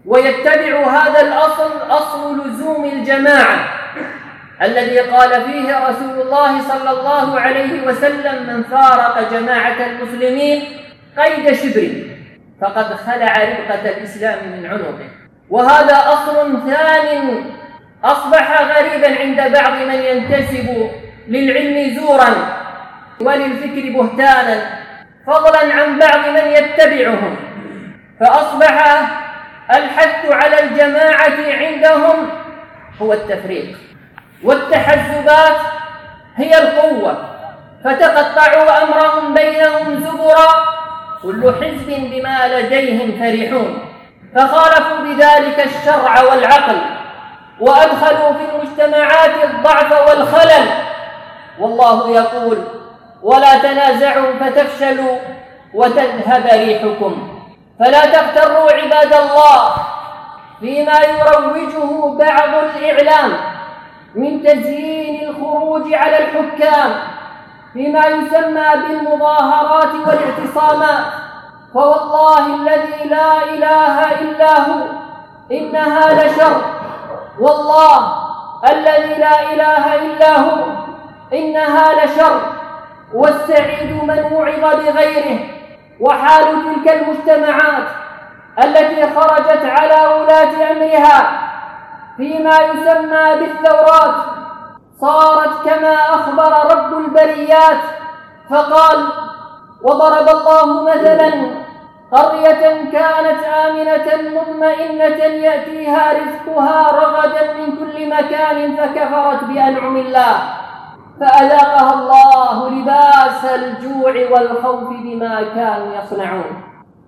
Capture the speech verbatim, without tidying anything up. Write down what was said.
ويتبع هذا الأصل، أصل لزوم الجماعة الذي قال فيه رسول الله صلى الله عليه وسلم: من فارق جماعة المسلمين قيد شبر فقد خلع ربقة الإسلام من عنقه. وهذا أصل ثان أصبح غريبا عند بعض من ينتسب للعلم زورا وللفكر بهتانا، فضلا عن بعض من يتبعهم، فأصبح الحث على الجماعة عندهم هو التفريق، والتحزبات هي القوة، فتقطعوا أمرهم بينهم زبرا، كل حزب بما لديهم فرحون، فخالفوا بذلك الشرع والعقل، وأدخلوا في المجتمعات الضعف والخلل. والله يقول: ولا تنازعوا فتفشلوا وتذهب ريحكم. فلا تغتروا عباد الله فيما يروجه بعض الإعلام من تزيين الخروج على الحكام فيما يسمى بالمظاهرات والاعتصامات، فوالله الذي لا إله إلا هو إنها لشر، والله الذي لا إله إلا هو إنها لشر. والسعيد من وعظ بغيره. وحال تلك المجتمعات التي خرجت على ولاة أمرها فيما يسمى بالثورات صارت كما أخبر رب البريات فقال: وضرب الله مثلا قرية كانت آمنة مطمئنة يأتيها رزقها رغدا من كل مكان فكفرت بأنعم الله فأذاقها الله لباس الجوع والخوف بما كانوا يصنعون.